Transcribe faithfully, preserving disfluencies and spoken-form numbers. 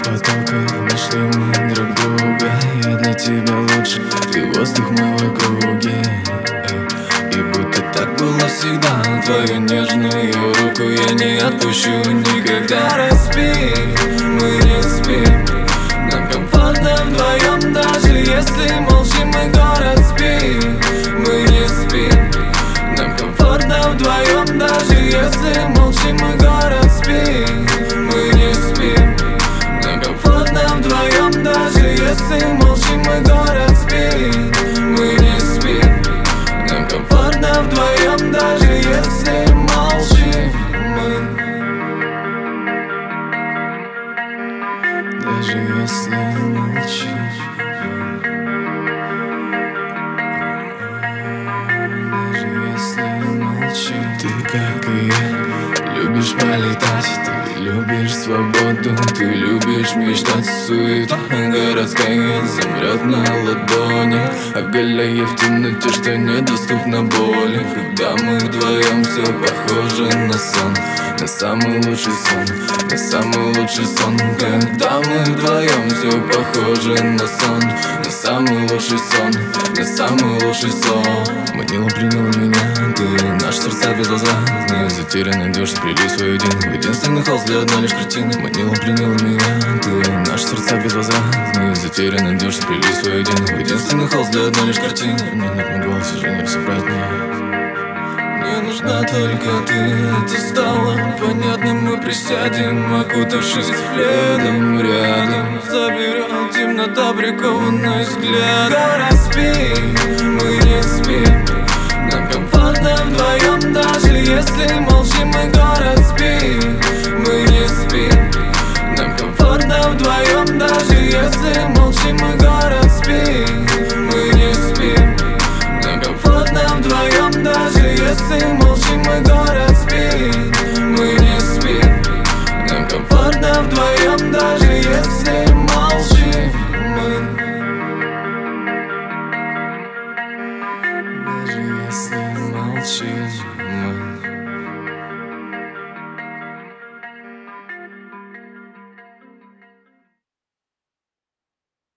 потоков нашли мы друг друга. Я для тебя лучше, ты воздух мой в округе. И будто так было всегда, твою нежную руку я не отпущу никогда. Распи, мы не спим, нам комфортно вдвоем, даже если молчим. Мы город спи, мы не спим, нам комфортно вдвоем, даже если молчим. Мы город спи, мы не спим, нам комфортно вдвоем, даже если молчим. Мы город спи, мы не спим, нам комфортно вдвоем, даже если молчим. Мы, даже если молчим. Ты, как и я, любишь полетать, ты любишь свободу, ты любишь мечтать. Суета городская замрет на ладони, оголяя в темноте, что недоступно боли. Когда мы вдвоем, все похоже на сон, на самый лучший сон, на самый лучший сон. Когда мы вдвоем, все похоже на сон, на самый лучший сон, на самый лучший сон. Манила пленила меня, ты наш сердца безвозвратные, затерянные души сплели свой день в единственный холст для одной лишь картины. Манила пленила меня, ты наш сердца безвозвратные, затерянные души сплели свой день в единственный холст для одной лишь картины. Нет, нет, мой голос уже не разобрать мне. Мне нужна только ты, это стало понятным. Мы присядем, окутавшись пледом рядом, заберем темнота, прикованный взгляд. Город спи, мы не спим, нам комфортно вдвоем, даже если молчим. Мы город спи, мы не спим, нам комфортно вдвоем, даже если молчим. Мы город спи, мы не спим, нам комфортно вдвоем, даже если молчим. Мы город спи, мы не спим, нам комфортно вдвоем, даже если молчим. Мы, даже если молчим. Мы